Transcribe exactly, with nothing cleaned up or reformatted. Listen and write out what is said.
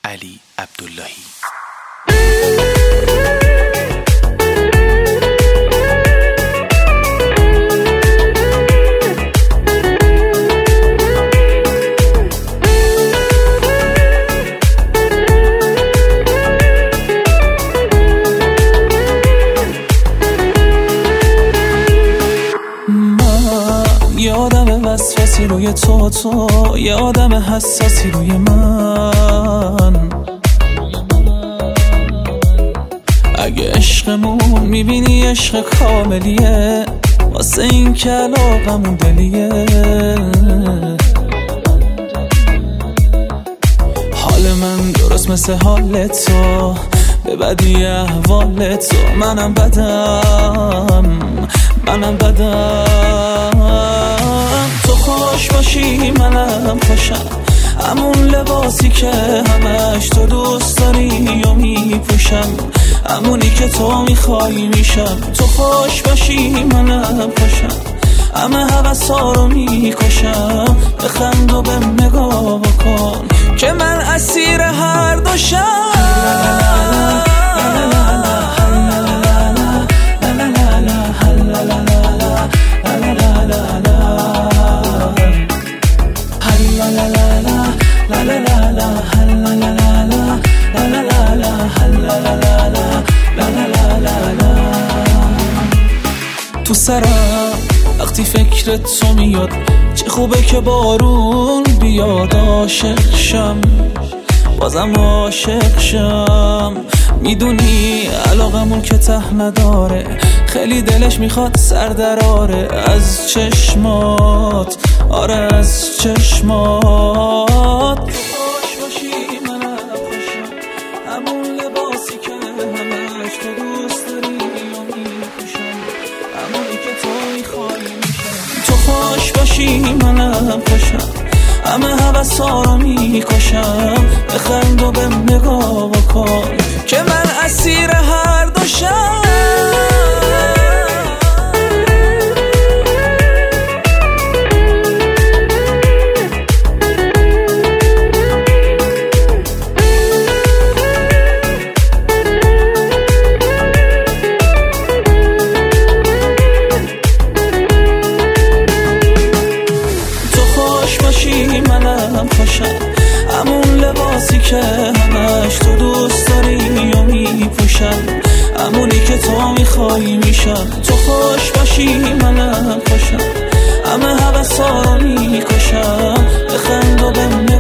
علی عبداللهی. یه آدم وسواسی روی تو تو یه آدم حساسی روی من. اگه عشقمون میبینی عشق کاملیه، واسه این که علاقمون دلیه. حال من درست مثل حال تو، به بدی احوال تو منم بدم، منم بدم. تو خوش باشی منم خوشم، همون لباسی که همش تو دوست داری و میپوشم، همونی که تو میخوای میشم. تو خوش باشی منم خوشم، همه حوثا رو میکشم. بخند و بهم نگاه بکن که من اسیر هر دوشم. تو سرم وقتی فکر تو میاد، چه خوبه که بارون بیاد. عاشق شم بازم عاشق شم، میدونی علاقمون که ته نداره، خیلی دلش میخواد سر دراره از چشمات، آره از چشمات. خوش باشی منم خوشم، همون لباسی که همش تو دوست داری و میپوشم، همونی که تو میخوای میشم. تو خوش باشی منم خوشم، همه حوثا رو میکشم. بخند و بهم نگاه بکن که من اسیر هر دوشم. منم خوشم، همون لباسی که همش تو دوست داری و میپوشم، همونی که تو میخوای میشم. تو خوش باشی منم خوشم، همه حوثا رو میکشم. بخند و بهم